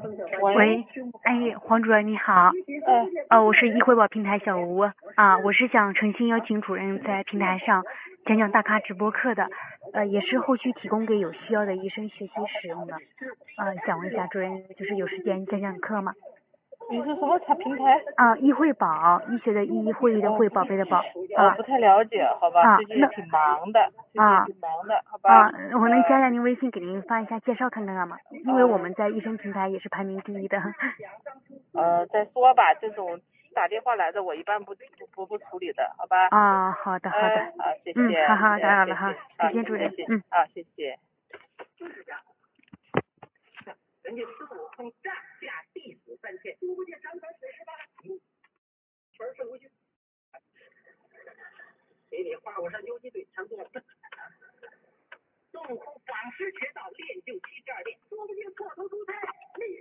喂，哎，黄主任你好，我是易汇报平台小吴啊，我是想诚心邀请主任在平台上讲讲大咖直播课的，也是后续提供给有需要的医生学习使用的，想问一下主任，就是有时间讲讲课吗？ 你是什么平台？ 易汇宝，医学的医，会议的会，宝贝的宝。 不太了解，好吧，最近也挺忙的，好吧。 我能加您微信给您发一下介绍看看吗？因为我们在医生平台也是排名第1的。 再说吧，这种打电话来的我一般不处理的，好吧？ 好的。 好，谢谢。 好，打扰了哈，再见主任。 谢谢。人家15封战下地死3000，不见长官48，全是无心。给你花果山游击队强做孙悟空访师学道练就72练，说不定破头出菜，厉